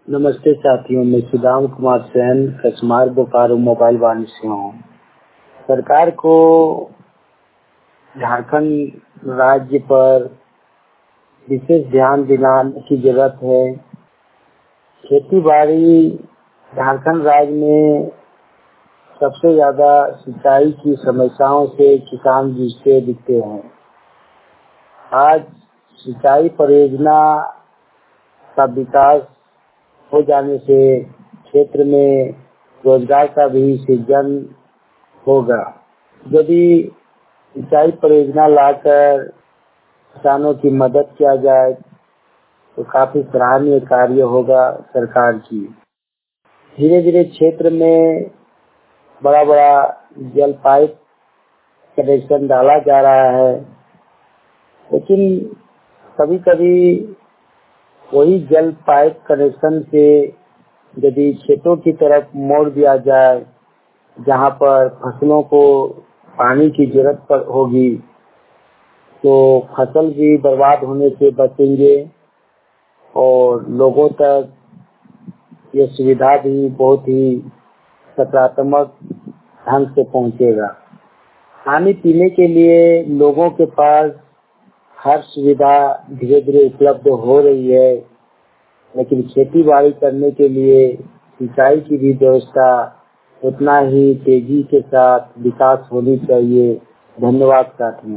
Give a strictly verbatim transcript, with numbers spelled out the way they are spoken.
नमस्ते साथियों, मैं सुदाम कुमार सेन कचमार बोकारो मोबाइल वाणी से हूँ। सरकार को झारखंड राज्य पर विशेष ध्यान दिलाने की जरूरत है। खेती बाड़ी झारखंड राज्य में सबसे ज्यादा सिंचाई की समस्याओं से किसान जूझते दिखते हैं। आज सिंचाई परियोजना का विकास हो जाने से क्षेत्र में रोजगार का भी सृजन होगा। यदि सिंचाई परियोजना लाकर किसानों की मदद किया जाए तो काफी सराहनीय कार्य होगा सरकार की। धीरे धीरे क्षेत्र में बड़ा बड़ा जल पाइप कनेक्शन डाला जा रहा है, लेकिन कभी कभी वही जल पाइप कनेक्शन से यदि खेतों की तरफ मोड़ दिया जाए, जहां पर फसलों को पानी की जरूरत पर होगी, तो फसल भी बर्बाद होने से बचेंगे और लोगों तक ये सुविधा भी बहुत ही सकारात्मक ढंग से पहुंचेगा। पानी पीने के लिए लोगों के पास हर सुविधा धीरे धीरे उपलब्ध हो रही है, लेकिन खेती बाड़ी करने के लिए सिंचाई की भी व्यवस्था उतना ही तेजी के साथ विकास होनी चाहिए। धन्यवाद साथियों।